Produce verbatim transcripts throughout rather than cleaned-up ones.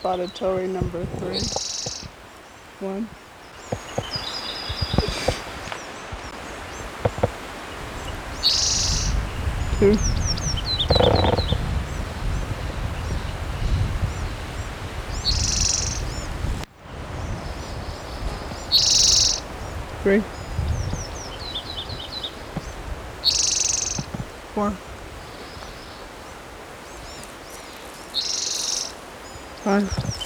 spotted towary number three. One. Two. Three. Four. Five.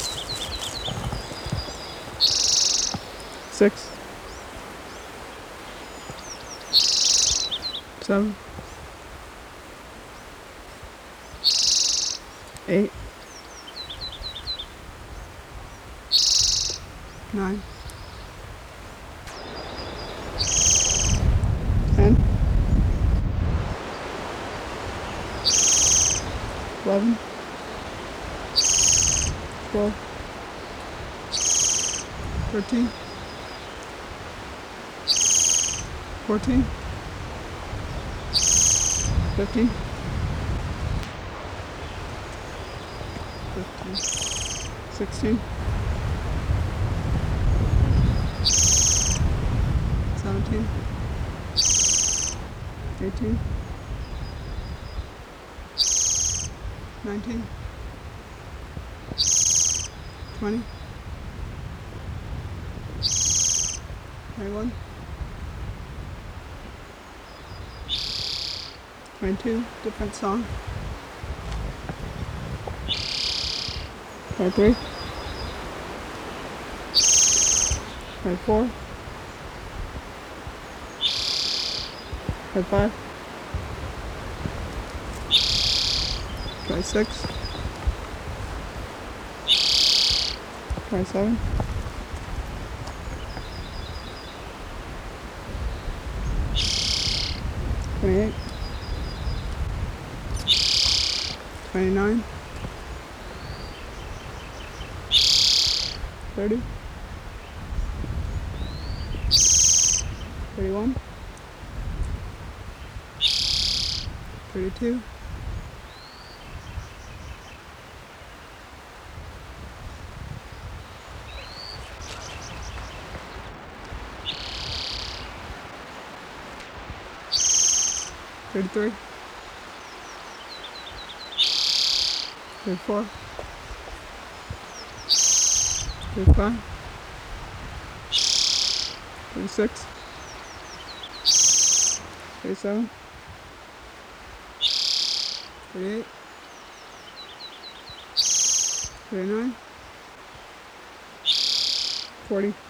Six. Seven. Eight. Nine. Ten. Eleven. Twelve. Thirteen. Fourteen. Fifteen. Fifteen. Sixteen. Seventeen. Eighteen. Nineteen. Twenty. Twenty-one. Twenty-two. Different song. Twenty-three. Twenty-four. Twenty-five. Twenty-six. Twenty-seven. Twenty-eight. Twenty-nine. Thirty. Thirty-one. Thirty-two. Thirty-three. Thirty-four. Thirty-five. Thirty-six. Thirty-seven. Thirty-eight. Thirty-nine. Forty.